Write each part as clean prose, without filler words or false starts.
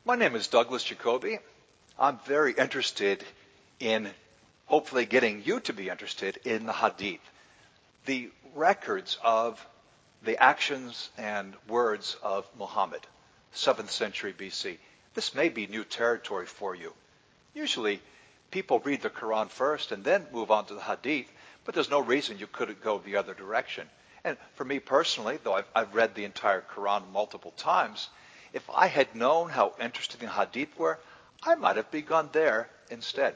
My name is Douglas Jacoby. I'm very interested in hopefully getting you to be interested in the Hadith, the records of the actions and words of Muhammad, 7th century BC. This may be new territory for you. Usually people read the Quran first and then move on to the Hadith, but there's no reason you couldn't go the other direction. And for me personally, though I've read the entire Quran multiple times, if I had known how interesting the Hadith were, I might have begun there instead.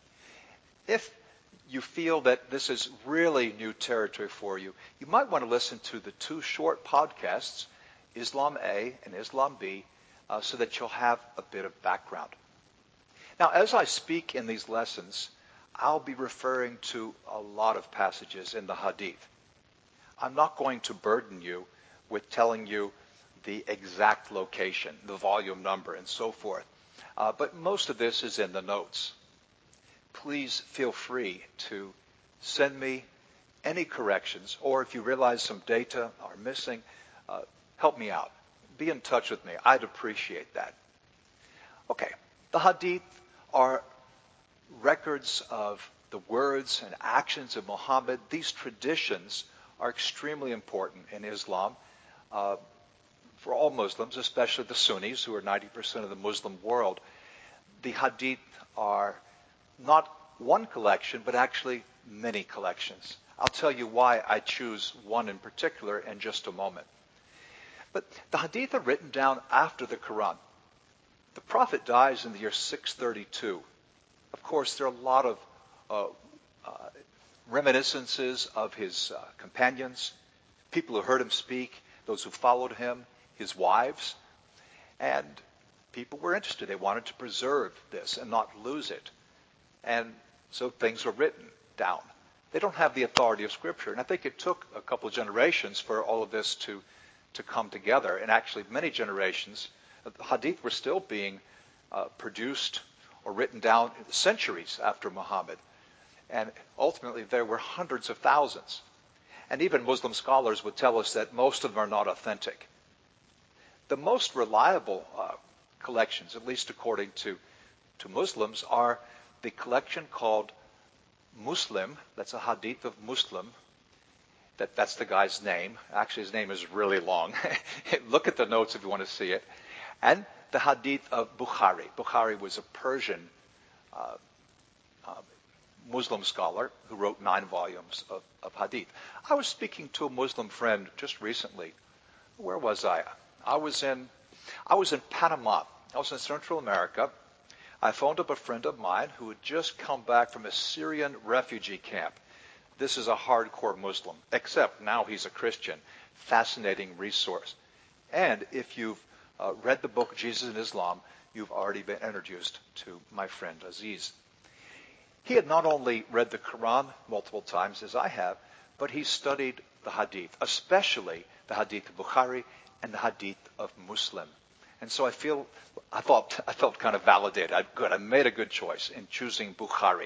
If you feel that this is really new territory for you, you might want to listen to the two short podcasts, Islam A and Islam B, so that you'll have a bit of background. Now, as I speak in these lessons, I'll be referring to a lot of passages in the Hadith. I'm not going to burden you with telling you the exact location, the volume number, and so forth. But most of this is in the notes. Please feel free to send me any corrections, or if you realize some data are missing, help me out. Be in touch with me. I'd appreciate that. Okay, the Hadith are records of the words and actions of Muhammad. These traditions are extremely important in Islam. For all Muslims, especially the Sunnis, who are 90% of the Muslim world, the Hadith are not one collection, but actually many collections. I'll tell you why I choose one in particular in just a moment. But the Hadith are written down after the Quran. The Prophet dies in the year 632. Of course, there are a lot of reminiscences of his companions, people who heard him speak, those who followed him, his wives, and people were interested. They wanted to preserve this and not lose it. And so things were written down. They don't have the authority of Scripture. And I think it took a couple of generations for all of this to come together. And actually many generations, the Hadith were still being produced or written down centuries after Muhammad. And ultimately there were hundreds of thousands. And even Muslim scholars would tell us that most of them are not authentic. The most reliable collections, at least according to Muslims, are the collection called Muslim. That's a Hadith of Muslim. That's the guy's name. Actually, his name is really long. Look at the notes if you want to see it. And the Hadith of Bukhari. Bukhari was a Persian Muslim scholar who wrote 9 volumes of Hadith. I was speaking to a Muslim friend just recently. Where was I? I was in Panama. I was in Central America. I phoned up a friend of mine who had just come back from a Syrian refugee camp. This is a hardcore Muslim, except now he's a Christian. Fascinating resource. And if you've read the book Jesus and Islam, you've already been introduced to my friend Aziz. He had not only read the Quran multiple times as I have, but he studied the Hadith, especially the Hadith of Bukhari and the Hadith of Muslim. And so I felt kind of validated. I made a good choice in choosing Bukhari.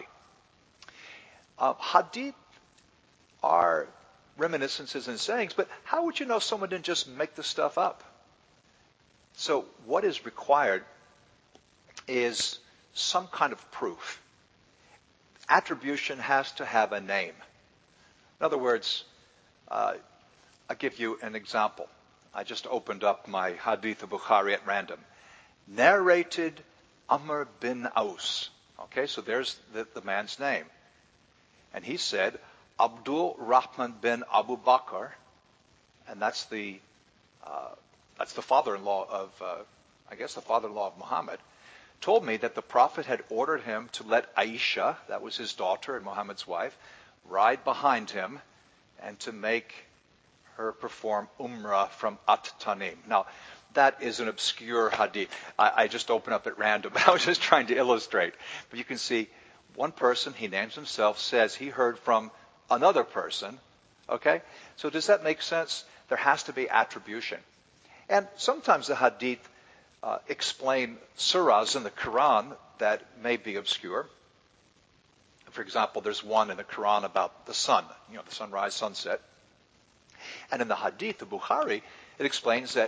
Hadith are reminiscences and sayings, but how would you know someone didn't just make the stuff up? So what is required is some kind of proof. Attribution has to have a name. In other words, I'll give you an example. I just opened up my Hadith of Bukhari at random. Narrated Amr bin Aus. Okay, so there's the man's name. And he said, Abdul Rahman bin Abu Bakr, and that's the father-in-law of, the father-in-law of Muhammad, told me that the Prophet had ordered him to let Aisha, that was his daughter and Muhammad's wife, ride behind him and to make her perform Umrah from At-Tanim. Now, that is an obscure hadith. I just opened up at random. I was just trying to illustrate. But you can see one person, he names himself, says he heard from another person. Okay? So does that make sense? There has to be attribution. And sometimes the hadith explain surahs in the Quran that may be obscure. For example, there's one in the Quran about the sun, the sunrise, sunset. And in the Hadith of Bukhari, it explains that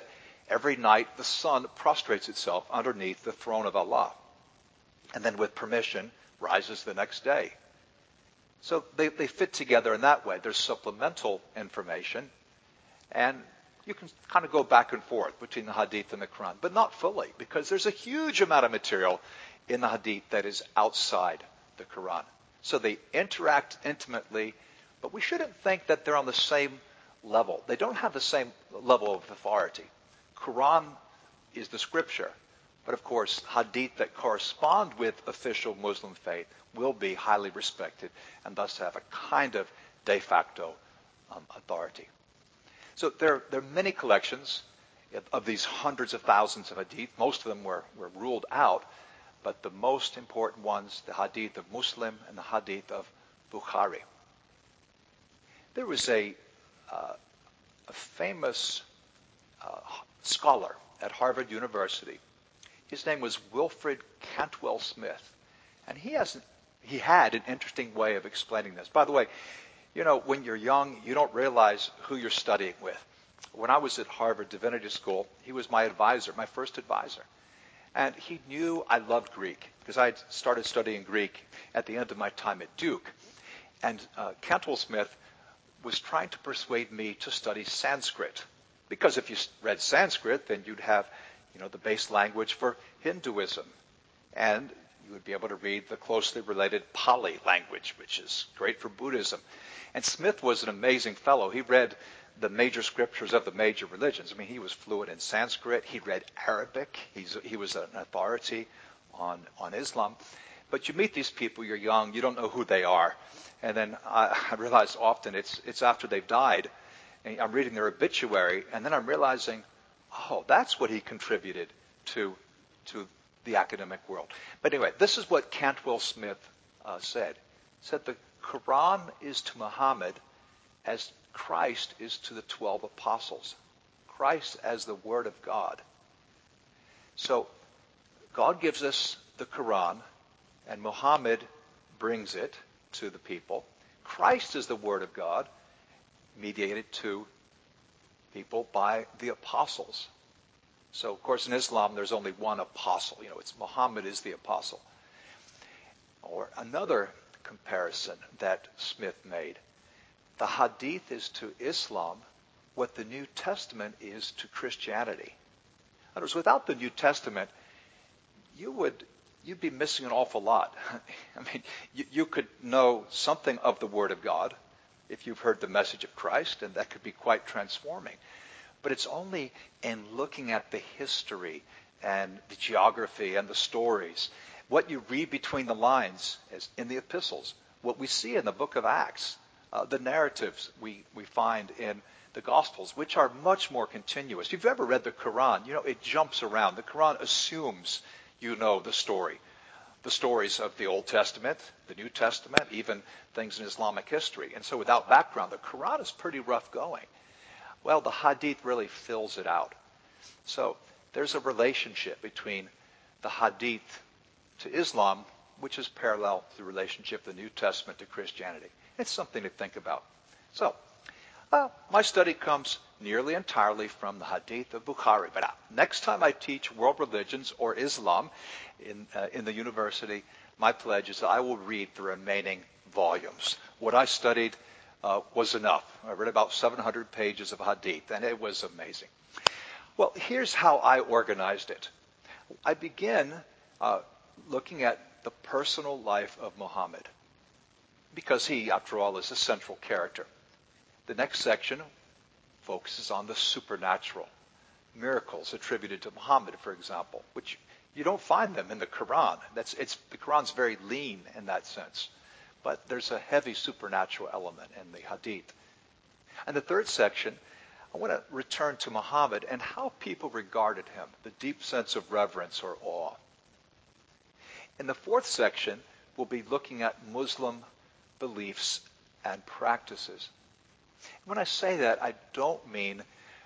Every night the sun prostrates itself underneath the throne of Allah, and then with permission rises the next day. So they fit together in that way. There's supplemental information, and you can kind of go back and forth between the Hadith and the Quran, but not fully, because there's a huge amount of material in the Hadith that is outside the Quran. So they interact intimately, but we shouldn't think that they're on the same level. They don't have the same level of authority. Quran is the scripture, but of course, Hadith that correspond with official Muslim faith will be highly respected and thus have a kind of de facto authority. So there are many collections of these hundreds of thousands of Hadith. Most of them were ruled out, but the most important ones, the Hadith of Muslim and the Hadith of Bukhari. There was a famous scholar at Harvard University. His name was Wilfred Cantwell Smith, and he had an interesting way of explaining this. By the way, when you're young, you don't realize who you're studying with. When I was at Harvard Divinity School, he was my advisor, my first advisor. And he knew I loved Greek, because I had started studying Greek at the end of my time at Duke. And Cantwell Smith was trying to persuade me to study Sanskrit, because if you read Sanskrit, then you'd have, the base language for Hinduism, and you would be able to read the closely related Pali language, which is great for Buddhism. And Smith was an amazing fellow. He read the major scriptures of the major religions. I mean, he was fluent in Sanskrit. He read Arabic. He was an authority on Islam. But you meet these people, you're young, you don't know who they are. And then I realize often it's after they've died, and I'm reading their obituary, and then I'm realizing, that's what he contributed to the academic world. But anyway, this is what Cantwell Smith said. He said the Quran is to Muhammad as Christ is to the 12 apostles. Christ as the Word of God. So God gives us the Quran, and Muhammad brings it to the people. Christ is the Word of God, mediated to people by the apostles. So, of course, in Islam, there's only one apostle. It's Muhammad is the apostle. Or another comparison that Smith made. The Hadith is to Islam what the New Testament is to Christianity. In other words, without the New Testament, you'd be missing an awful lot. I mean, you could know something of the Word of God if you've heard the message of Christ, and that could be quite transforming. But it's only in looking at the history and the geography and the stories, what you read between the lines as in the epistles, what we see in the book of Acts, the narratives we find in the Gospels, which are much more continuous. If you've ever read the Quran, it jumps around. The Quran assumes the story. The stories of the Old Testament, the New Testament, even things in Islamic history. And so without background, the Quran is pretty rough going. Well, the Hadith really fills it out. So there's a relationship between the Hadith to Islam, which is parallel to the relationship of the New Testament to Christianity. It's something to think about. So my study comes nearly entirely from the Hadith of Bukhari. But next time I teach world religions or Islam in the university, my pledge is that I will read the remaining volumes. What I studied was enough. I read about 700 pages of Hadith, and it was amazing. Well, here's how I organized it. I begin looking at the personal life of Muhammad, because he, after all, is a central character. The next section focuses on the supernatural, miracles attributed to Muhammad, for example, which you don't find them in the Quran. The Quran's very lean in that sense, but there's a heavy supernatural element in the Hadith. And the third section, I want to return to Muhammad and how people regarded him, the deep sense of reverence or awe. In the fourth section, we'll be looking at Muslim beliefs and practices. When I say that, I don't mean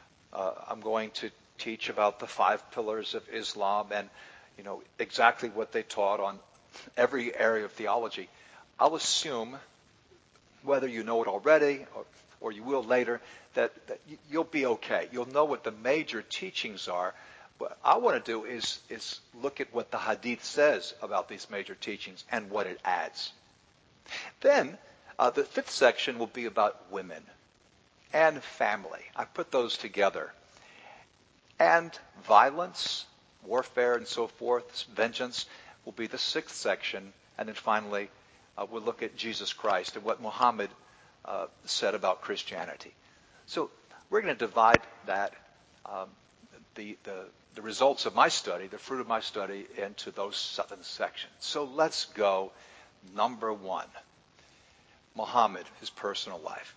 I'm going to teach about the 5 pillars of Islam and exactly what they taught on every area of theology. I'll assume, whether you know it already or you will later, that you'll be okay. You'll know what the major teachings are. What I want to do is look at what the Hadith says about these major teachings and what it adds. Then the fifth section will be about women and family. I put those together. And violence, warfare, and so forth, vengeance, will be the sixth section. And then finally, we'll look at Jesus Christ and what Muhammad said about Christianity. So we're going to divide that, the results of my study, the fruit of my study, into those 7 sections. So let's go. Number 1, Muhammad, his personal life.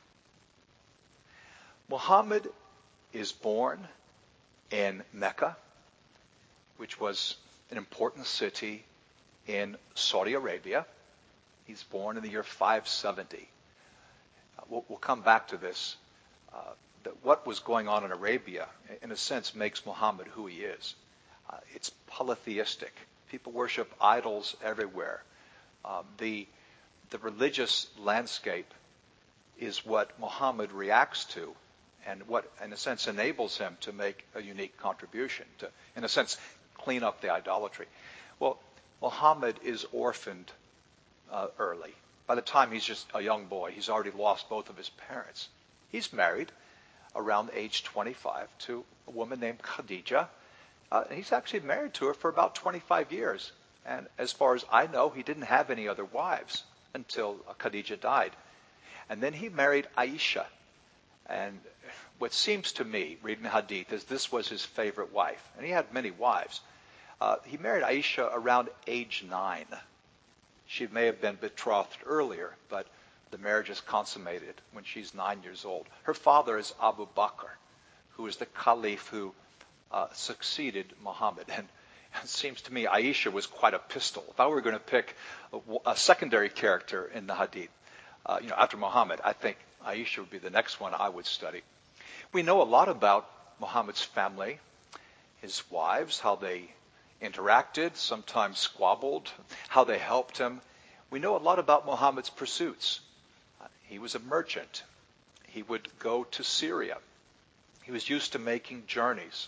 Muhammad is born in Mecca, which was an important city in Saudi Arabia. He's born in the year 570. We'll come back to this. That what was going on in Arabia, in a sense, makes Muhammad who he is. It's polytheistic. People worship idols everywhere. The religious landscape is what Muhammad reacts to, and what, in a sense, enables him to make a unique contribution, to, in a sense, clean up the idolatry. Well, Muhammad is orphaned early. By the time he's just a young boy, he's already lost both of his parents. He's married around age 25 to a woman named Khadija. He's actually married to her for about 25 years. And as far as I know, he didn't have any other wives until Khadija died. And then he married Aisha. And what seems to me, reading the Hadith, is this was his favorite wife. And he had many wives. He married Aisha around age 9. She may have been betrothed earlier, but the marriage is consummated when she's 9 years old. Her father is Abu Bakr, who is the caliph who succeeded Muhammad. And it seems to me Aisha was quite a pistol. If I were going to pick a secondary character in the Hadith, after Muhammad, I think Aisha would be the next one I would study. We know a lot about Muhammad's family, his wives, how they interacted, sometimes squabbled, how they helped him. We know a lot about Muhammad's pursuits. He was a merchant. He would go to Syria. He was used to making journeys.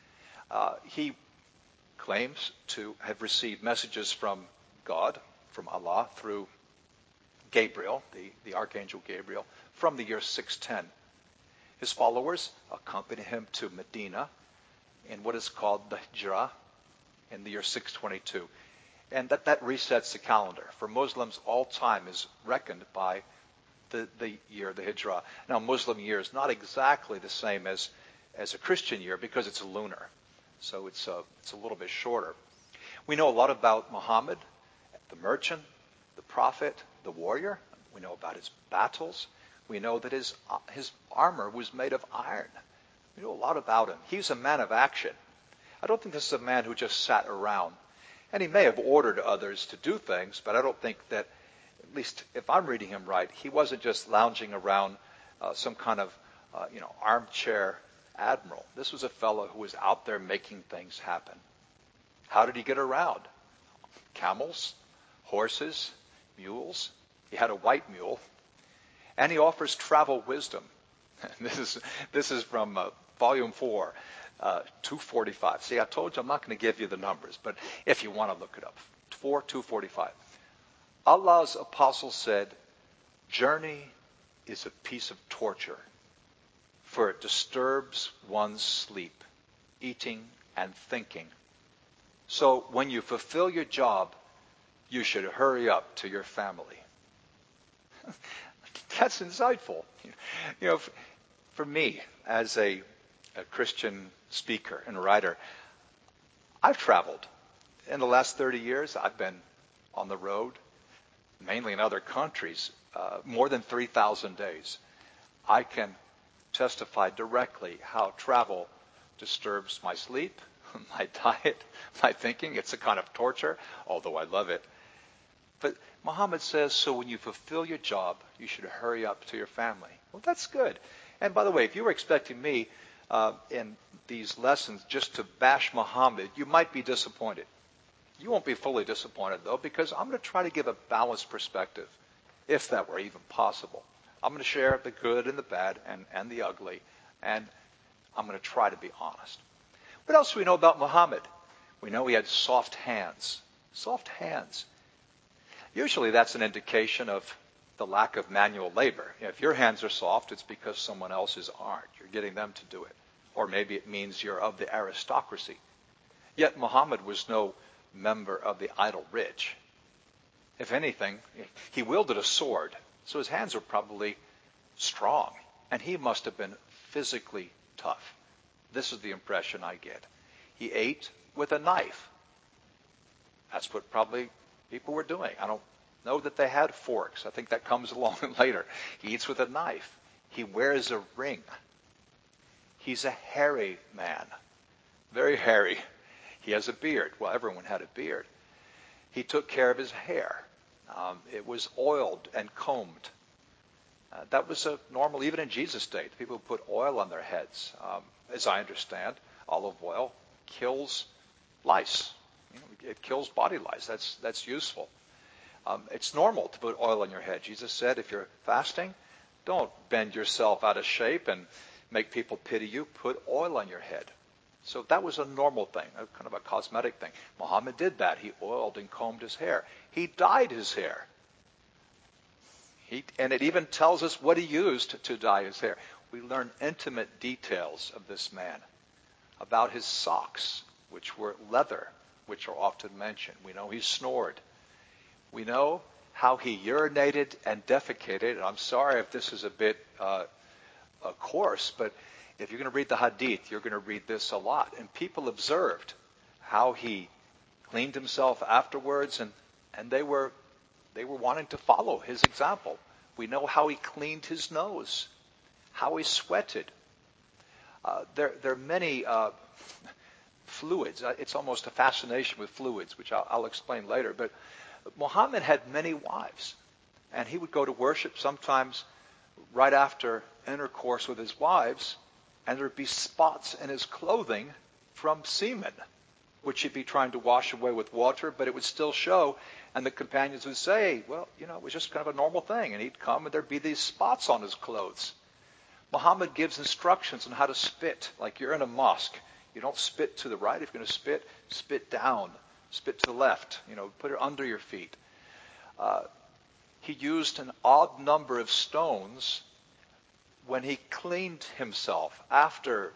He claims to have received messages from God, from Allah, through Gabriel, the archangel Gabriel, from the year 610. His followers accompany him to Medina in what is called the Hijrah in the year 622. And that resets the calendar. For Muslims, all time is reckoned by the year, the Hijrah. Now, Muslim year is not exactly the same as a Christian year because it's lunar. So it's a little bit shorter. We know a lot about Muhammad, the merchant, the prophet, the warrior. We know about his battles. We know that his armor was made of iron. We know a lot about him. He's a man of action. I don't think this is a man who just sat around. And he may have ordered others to do things, but I don't think that, at least if I'm reading him right, he wasn't just lounging around some kind of armchair admiral. This was a fellow who was out there making things happen. How did he get around? Camels, horses, mules. He had a white mule. And he offers travel wisdom. This is from volume 4, 245. See, I told you I'm not going to give you the numbers, but if you want to look it up. 245. Allah's apostle said, "Journey is a piece of torture, for it disturbs one's sleep, eating, and thinking. So when you fulfill your job, you should hurry up to your family." That's insightful. For me, as a Christian speaker and writer, I've traveled. In the last 30 years, I've been on the road, mainly in other countries, more than 3,000 days. I can testify directly how travel disturbs my sleep, my diet, my thinking. It's a kind of torture, although I love it. But Muhammad says, so when you fulfill your job, you should hurry up to your family. Well, that's good. And by the way, if you were expecting me in these lessons just to bash Muhammad, you might be disappointed. You won't be fully disappointed, though, because I'm going to try to give a balanced perspective, if that were even possible. I'm going to share the good and the bad and the ugly, and I'm going to try to be honest. What else do we know about Muhammad? We know he had soft hands. Soft hands. Usually that's an indication of the lack of manual labor. If your hands are soft, it's because someone else's aren't. You're getting them to do it. Or maybe it means you're of the aristocracy. Yet Muhammad was no member of the idle rich. If anything, he wielded a sword, so his hands were probably strong, and he must have been physically tough. This is the impression I get. He ate with a knife. That's what probably people were doing. I don't know that they had forks. I think that comes along later. He eats with a knife. He wears a ring. He's a hairy man. Very hairy. He has a beard. Well, everyone had a beard. He took care of his hair. It was oiled and combed. That was normal even in Jesus' day. People put oil on their heads. As I understand, olive oil kills lice. It kills body lice. That's useful. It's normal to put oil on your head. Jesus said, if you're fasting, don't bend yourself out of shape and make people pity you. Put oil on your head. So that was a normal thing, a kind of a cosmetic thing. Muhammad did that. He oiled and combed his hair. He dyed his hair. And it even tells us what he used to dye his hair. We learn intimate details of this man, about his socks, which were leather, which are often mentioned. We know he snored. We know how he urinated and defecated. And I'm sorry if this is a bit coarse, but if you're going to read the Hadith, you're going to read this a lot. And people observed how he cleaned himself afterwards, and they were wanting to follow his example. We know how he cleaned his nose, how he sweated. There are many fluids. It's almost a fascination with fluids, which I'll explain later. But Muhammad had many wives, and he would go to worship sometimes right after intercourse with his wives, and there would be spots in his clothing from semen, which he'd be trying to wash away with water, but it would still show. And the companions would say, well, it was just kind of a normal thing. And he'd come and there'd be these spots on his clothes. Muhammad gives instructions on how to spit. Like you're in a mosque. You don't spit to the right. If you're going to spit, spit down. Spit to the left. Put it under your feet. He used an odd number of stones when he cleaned himself after,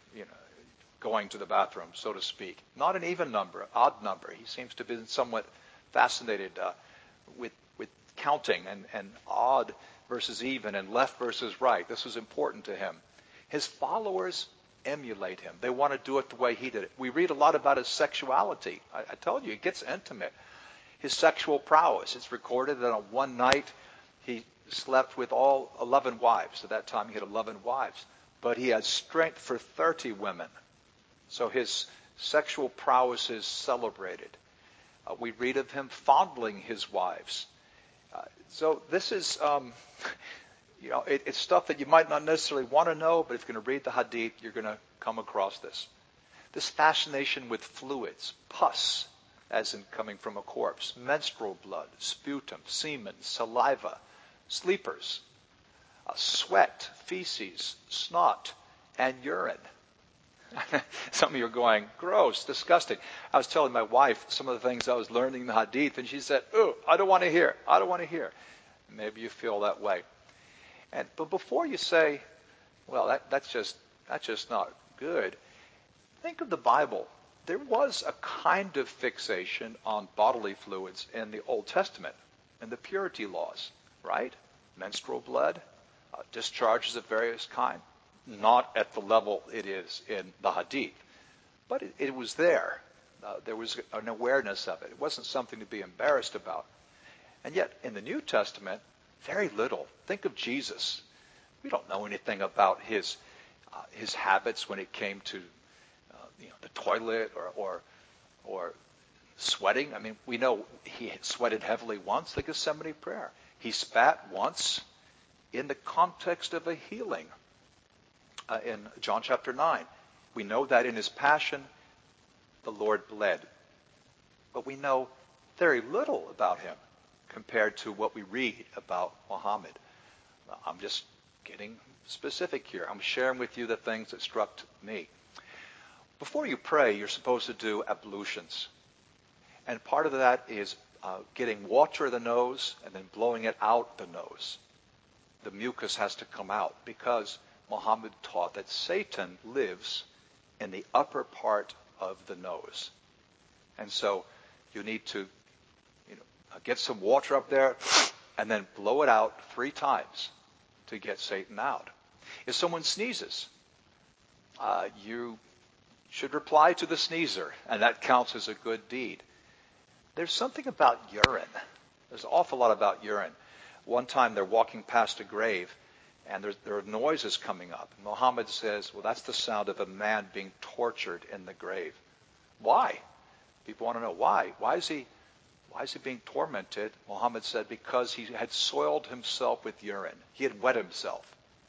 going to the bathroom, so to speak. Not an even number, odd number. He seems to have been somewhat fascinated with counting and odd versus even and left versus right. This was important to him. His followers emulate him. They want to do it the way he did it. We read a lot about his sexuality. I told you, it gets intimate. His sexual prowess. It's recorded that on one night he slept with all 11 wives. At that time he had 11 wives. But he had strength for 30 women. So his sexual prowess is celebrated. We read of him fondling his wives. So this is, it's stuff that you might not necessarily want to know, but if you're going to read the Hadith, you're going to come across this. This fascination with fluids, pus, as in coming from a corpse, menstrual blood, sputum, semen, saliva, sleepers, sweat, feces, snot, and urine. Some of you are going, gross, disgusting. I was telling my wife some of the things I was learning in the Hadith, and she said, "Oh, I don't want to hear. I don't want to hear." Maybe you feel that way. But before you say, "Well, that's just not good," think of the Bible. There was a kind of fixation on bodily fluids in the Old Testament and the purity laws, right? Menstrual blood, discharges of various kinds. Not at the level it is in the Hadith. But it was there. There was an awareness of it. It wasn't something to be embarrassed about. And yet, in the New Testament, very little. Think of Jesus. We don't know anything about his habits when it came to the toilet or sweating. I mean, we know he sweated heavily once, the Gethsemane prayer. He spat once in the context of a healing. In John chapter 9. We know that in his passion, the Lord bled. But we know very little about him compared to what we read about Muhammad. I'm just getting specific here. I'm sharing with you the things that struck me. Before you pray, you're supposed to do ablutions. And part of that is getting water in the nose and then blowing it out the nose. The mucus has to come out because Muhammad taught that Satan lives in the upper part of the nose. And so you need to get some water up there and then blow it out 3 times to get Satan out. If someone sneezes, you should reply to the sneezer, and that counts as a good deed. There's something about urine. There's an awful lot about urine. One time they're walking past a grave, and there are noises coming up. Muhammad says, well, that's the sound of a man being tortured in the grave. Why? People want to know why. Why is he being tormented? Muhammad said, because he had soiled himself with urine. He had wet himself.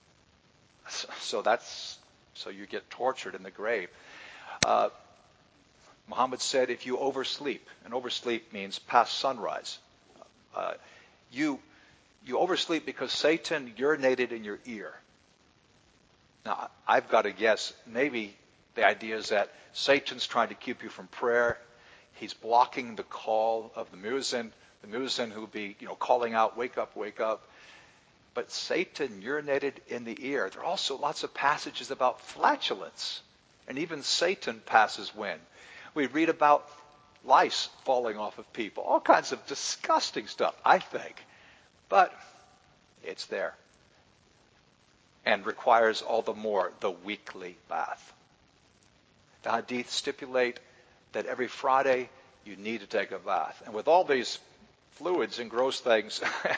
So you get tortured in the grave. Muhammad said, if you oversleep, and oversleep means past sunrise, you oversleep because Satan urinated in your ear. Now, I've got to guess, maybe the idea is that Satan's trying to keep you from prayer. He's blocking the call of the muezzin who will be, calling out, wake up, wake up. But Satan urinated in the ear. There are also lots of passages about flatulence. And even Satan passes wind. We read about lice falling off of people. All kinds of disgusting stuff, I think. But it's there. And requires all the more the weekly bath. The Hadith stipulate that every Friday you need to take a bath. And with all these fluids and gross things,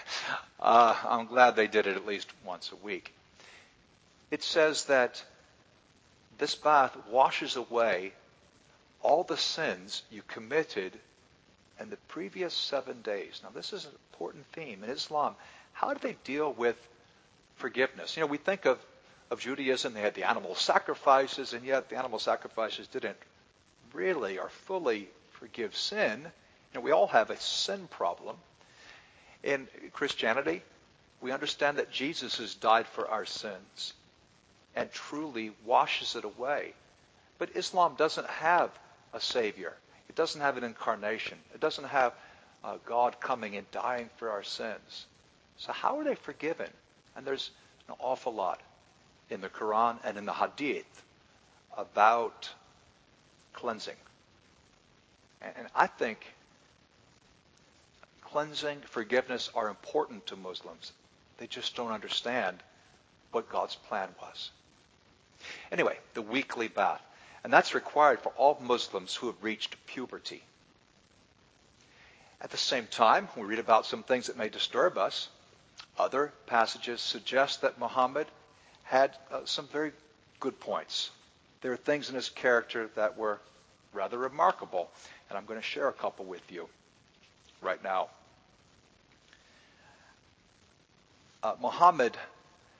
I'm glad they did it at least once a week. It says that this bath washes away all the sins you committed in the previous 7 days. Now, this is an important theme in Islam. How do they deal with forgiveness? We think of Judaism, they had the animal sacrifices, and yet the animal sacrifices didn't really or fully forgive sin. We all have a sin problem. In Christianity, we understand that Jesus has died for our sins and truly washes it away. But Islam doesn't have a Savior. It doesn't have an incarnation. It doesn't have God coming and dying for our sins. So how are they forgiven? And there's an awful lot in the Quran and in the Hadith about cleansing. And I think cleansing, forgiveness are important to Muslims. They just don't understand what God's plan was. Anyway, the weekly bath. And that's required for all Muslims who have reached puberty. At the same time, we read about some things that may disturb us. Other passages suggest that Muhammad had some very good points. There are things in his character that were rather remarkable, and I'm going to share a couple with you right now. Muhammad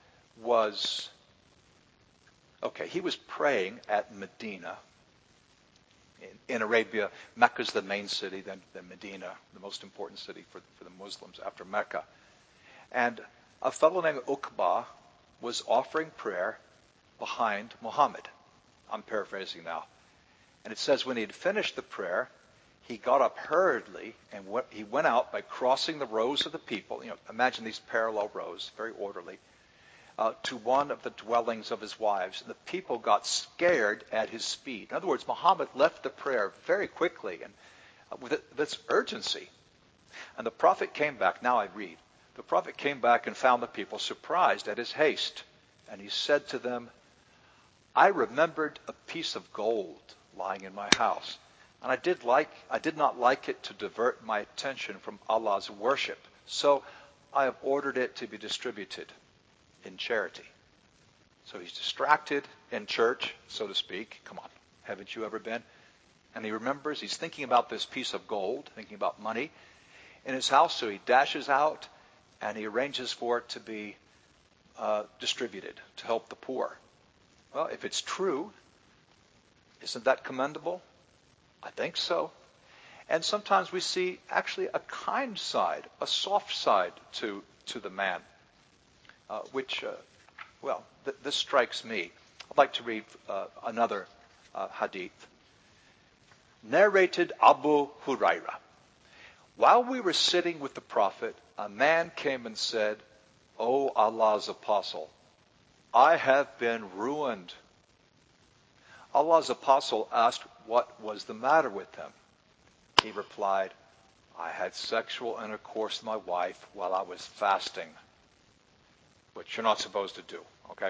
he was praying at Medina. In Arabia, Mecca is the main city, then Medina, the most important city for the Muslims after Mecca. And a fellow named Uqba was offering prayer behind Muhammad. I'm paraphrasing now. And it says when he had finished the prayer, he got up hurriedly and he went out by crossing the rows of the people. Imagine these parallel rows, very orderly, to one of the dwellings of his wives. And the people got scared at his speed. In other words, Muhammad left the prayer very quickly and with this urgency. And the prophet came back. Now I read. The prophet came back and found the people surprised at his haste. And he said to them, I remembered a piece of gold lying in my house. And I did not like it to divert my attention from Allah's worship. So I have ordered it to be distributed in charity. So he's distracted in church, so to speak. Come on, haven't you ever been? And he remembers, he's thinking about this piece of gold, thinking about money in his house. So he dashes out and he arranges for it to be distributed to help the poor. Well, if it's true, isn't that commendable? I think so. And sometimes we see actually a kind side, a soft side to the man. this strikes me. I'd like to read another hadith. Narrated Abu Huraira. While we were sitting with the Prophet, a man came and said, "O Allah's apostle, I have been ruined." Allah's apostle asked what was the matter with him. He replied, "I had sexual intercourse with my wife while I was fasting," which you're not supposed to do, okay?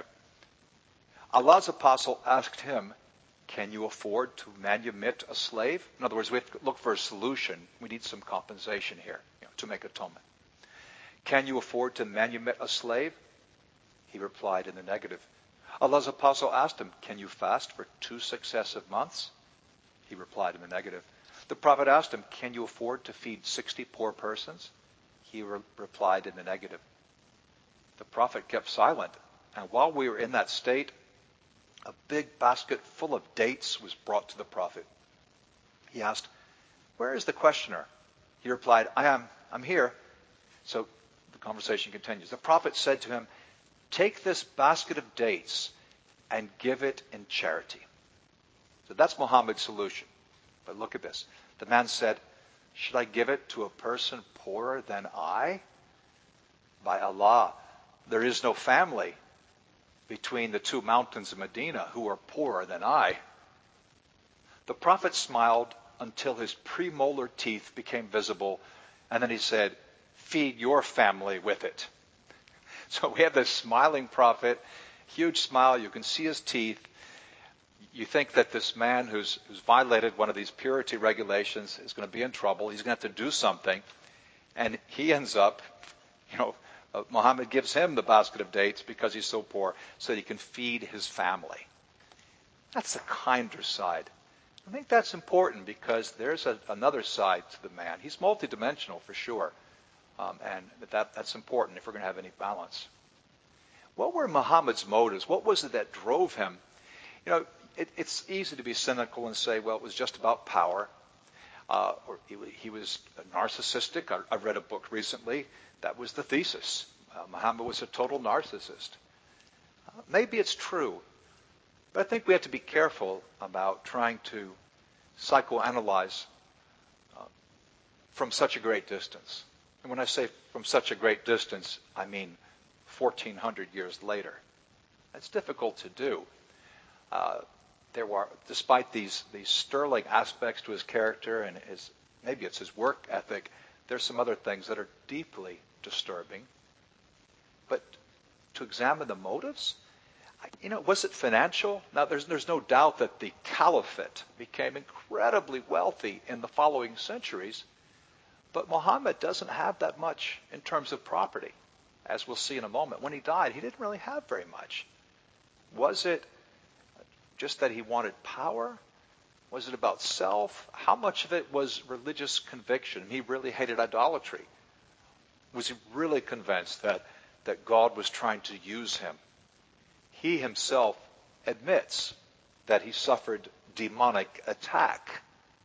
Allah's apostle asked him, "Can you afford to manumit a slave?" In other words, we have to look for a solution. We need some compensation here, to make atonement. "Can you afford to manumit a slave?" He replied in the negative. Allah's apostle asked him, "Can you fast for 2 successive months?" He replied in the negative. The Prophet asked him, "Can you afford to feed 60 poor persons?" He replied in the negative. The Prophet kept silent, and while we were in that state, a big basket full of dates was brought to the Prophet. He asked, "Where is the questioner?" He replied, I'm here." So the conversation continues. The Prophet said to him, "Take this basket of dates and give it in charity." So that's Muhammad's solution. But look at this. The man said, "Should I give it to a person poorer than I? By Allah, there is no family between the 2 mountains of Medina who are poorer than I." The Prophet smiled until his premolar teeth became visible, and then he said, "Feed your family with it." So we have this smiling Prophet, huge smile, you can see his teeth. You think that this man who's violated one of these purity regulations is going to be in trouble. He's going to have to do something. And he ends up, Muhammad gives him the basket of dates because he's so poor so that he can feed his family. That's the kinder side. I think that's important because there's another side to the man. He's multidimensional for sure. And that's important if we're going to have any balance. What were Muhammad's motives? What was it that drove him? It's easy to be cynical and say, well, it was just about power. Or he was narcissistic. I read a book recently. That was the thesis. Muhammad was a total narcissist. Maybe it's true. But I think we have to be careful about trying to psychoanalyze from such a great distance. And when I say from such a great distance, I mean 1,400 years later. That's difficult to do. Despite these sterling aspects to his character and maybe it's his work ethic, there's some other things that are deeply disturbing. But to examine the motives, was it financial? Now, there's no doubt that the caliphate became incredibly wealthy in the following centuries, but Muhammad doesn't have that much in terms of property, as we'll see in a moment. When he died, he didn't really have very much. Was it just that he wanted power? Was it about self? How much of it was religious conviction? He really hated idolatry. Was he really convinced that God was trying to use him? He himself admits that he suffered demonic attack.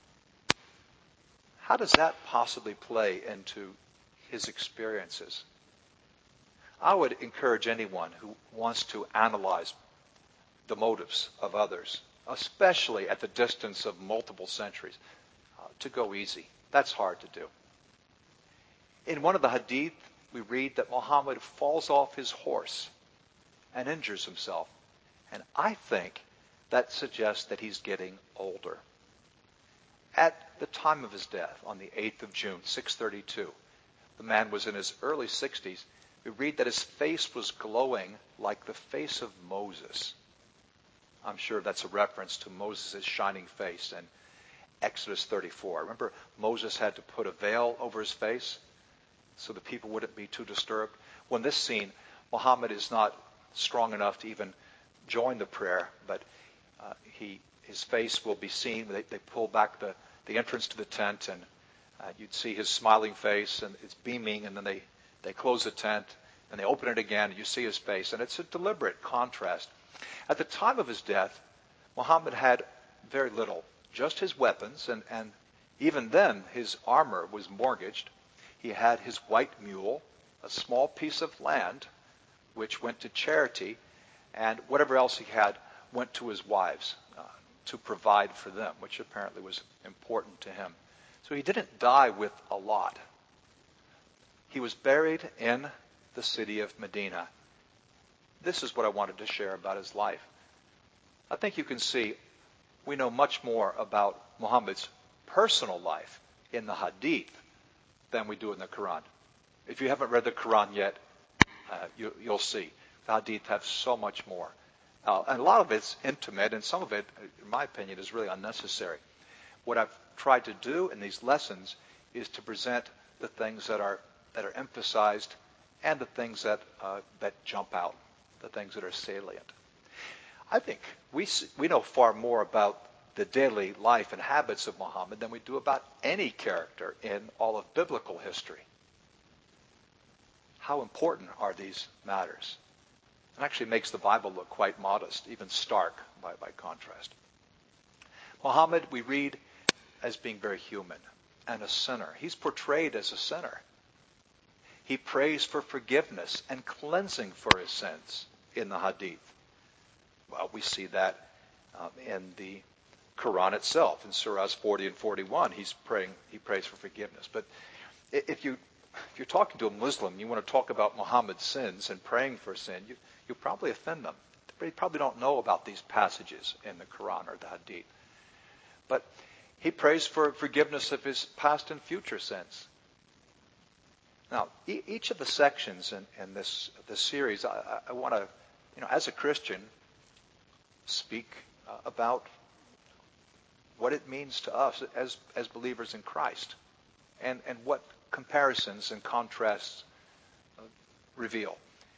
How does that possibly play into his experiences? I would encourage anyone who wants to analyze the motives of others, especially at the distance of multiple centuries, to go easy. That's hard to do. In one of the hadith, we read that Muhammad falls off his horse and injures himself. And I think that suggests that he's getting older. At the time of his death, on the 8th of June, 632, the man was in his early 60s. We read that his face was glowing like the face of Moses. I'm sure that's a reference to Moses' shining face in Exodus 34. Remember, Moses had to put a veil over his face so the people wouldn't be too disturbed. Well, in this scene, Muhammad is not strong enough to even join the prayer, but his face will be seen. They pull back the entrance to the tent, and you'd see his smiling face, and it's beaming, and then they close the tent, and they open it again, and you see his face, and it's a deliberate contrast. At the time of his death, Muhammad had very little, just his weapons, and even then his armor was mortgaged. He had his white mule, a small piece of land, which went to charity, and whatever else he had went to his wives to provide for them, which apparently was important to him. So he didn't die with a lot. He was buried in the city of Medina. This is what I wanted to share about his life. I think you can see we know much more about Muhammad's personal life in the Hadith than we do in the Quran. If you haven't read the Quran yet, you'll see. The Hadith have so much more. And a lot of it's intimate, and some of it, in my opinion, is really unnecessary. What I've tried to do in these lessons is to present the things that are emphasized and the things that jump out, the things that are salient. I think we know far more about the daily life and habits of Muhammad than we do about any character in all of biblical history. How important are these matters? It actually makes the Bible look quite modest, even stark by contrast. Muhammad, we read as being very human and a sinner. He's portrayed as a sinner. He prays for forgiveness and cleansing for his sins in the Hadith. Well, we see that in the Quran itself. In Surahs 40 and 41, he prays for forgiveness. But if you're talking to a Muslim, you want to talk about Muhammad's sins and praying for sin, you probably offend them. They probably don't know about these passages in the Quran or the Hadith. But he prays for forgiveness of his past and future sins. Now, each of the sections in this series, I want to, as a Christian, speak about what it means to us as believers in Christ, and what comparisons and contrasts reveal.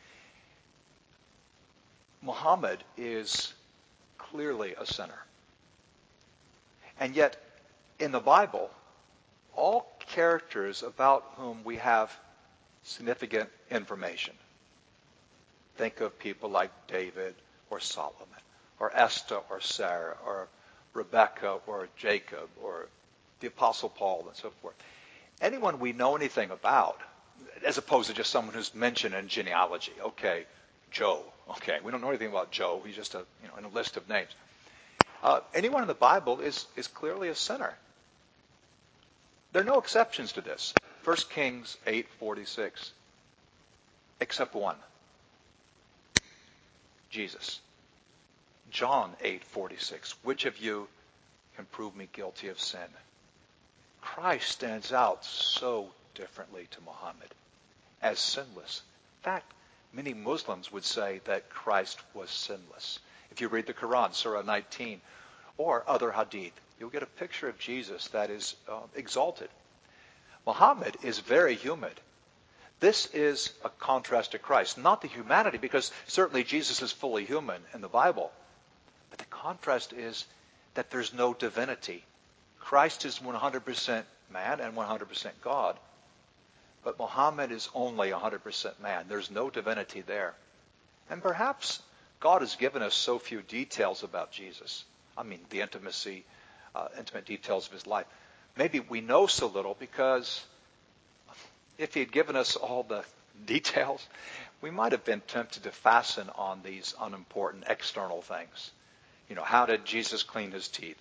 Muhammad is clearly a sinner. And yet, in the Bible, all characters about whom we have significant information. Think of people like David or Solomon or Esther or Sarah or Rebecca or Jacob or the Apostle Paul and so forth. Anyone we know anything about, as opposed to just someone who's mentioned in genealogy. Okay, Joe. Okay, we don't know anything about Joe. He's just in a list of names. Anyone in the Bible is clearly a sinner. There are no exceptions to this. 1 Kings 8:46, except one. Jesus. John 8:46, which of you can prove me guilty of sin? Christ stands out so differently to Muhammad as sinless. In fact, many Muslims would say that Christ was sinless. If you read the Quran, Surah 19, or other hadith, you'll get a picture of Jesus that is exalted. Muhammad is very human. This is a contrast to Christ. Not the humanity, because certainly Jesus is fully human in the Bible. But the contrast is that there's no divinity. Christ is 100% man and 100% God. But Muhammad is only 100% man. There's no divinity there. And perhaps God has given us so few details about Jesus. I mean, the intimate details of his life. Maybe we know so little because if he had given us all the details, we might have been tempted to fasten on these unimportant external things. How did Jesus clean his teeth?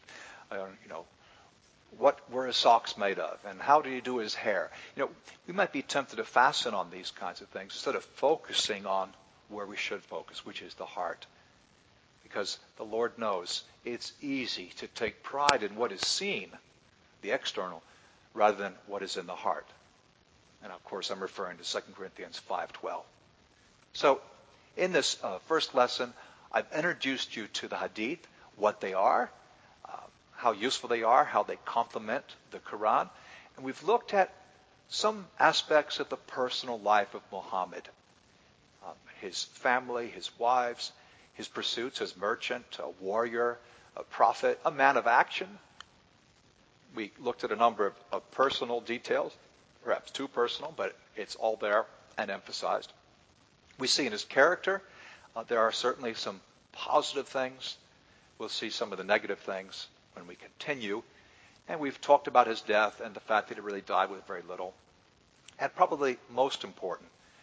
What were his socks made of? And how did he do his hair? We might be tempted to fasten on these kinds of things instead of focusing on where we should focus, which is the heart. Because the Lord knows it's easy to take pride in what is seen, the external, rather than what is in the heart. And of course, I'm referring to 2 Corinthians 5:12. So, in this first lesson, I've introduced you to the Hadith, what they are, how useful they are, how they complement the Quran. And we've looked at some aspects of the personal life of Muhammad. His family, his wives, his pursuits as merchant, a warrior, a prophet, a man of action. We looked at a number of personal details, perhaps too personal, but it's all there and emphasized. We see in his character, there are certainly some positive things. We'll see some of the negative things when we continue. And we've talked about his death and the fact that he really died with very little. And probably most important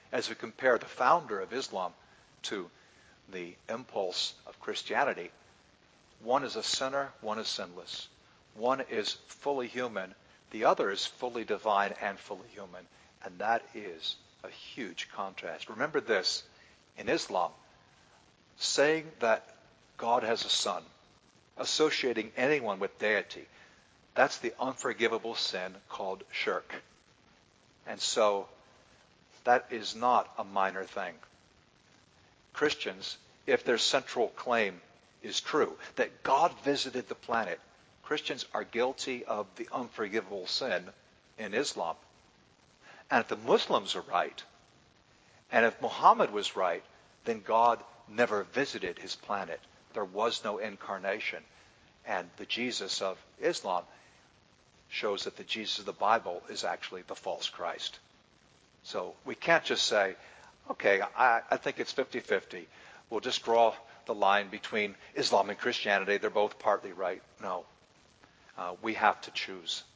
as we compare the founder of Islam to the impulse of Christianity, one is a sinner, one is sinless. One is fully human, the other is fully divine and fully human. And that is a huge contrast. Remember this, in Islam, saying that God has a son, associating anyone with deity, that's the unforgivable sin called shirk. And so that is not a minor thing. Christians, if their central claim is true, that God visited the planet, Christians are guilty of the unforgivable sin in Islam. And if the Muslims are right, and if Muhammad was right, then God never visited his planet. There was no incarnation. And the Jesus of Islam shows that the Jesus of the Bible is actually the false Christ. So we can't just say, okay, I think it's 50-50. We'll just draw the line between Islam and Christianity. They're both partly right. No. We have to choose.